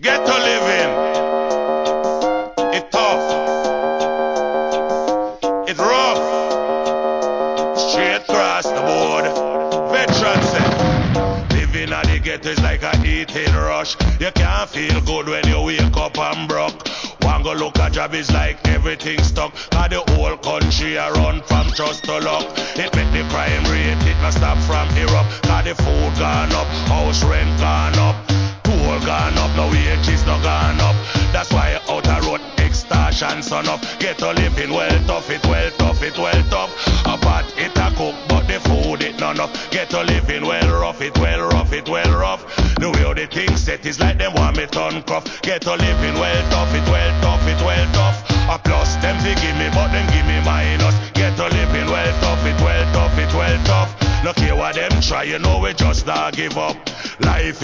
Ghetto living, it tough, it rough, straight across the board. Veterans say, living at the ghetto is like a eating rush. You can't feel good when you wake up and broke. One go look at job is like everything stuck. Cause the whole country a run from trust to luck. It make the crime rate, it not stop from erupt. Cause the food gone up, house rent gone up, toll gone up, no wages no gone up. That's why out a road extortion son up. Ghetto living well tough, it well tough, it well tough. A pot it a cook, but the food it none up. Ghetto living well rough, it well rough, it well rough. The way how the thing set is like them want me turn cuff. Ghetto living well tough, it well tough, it well tough. A plus them fi give me, but them give me minus. Ghetto living well tough, it well tough, it well tough. No care what them try, you know we just not give up. Life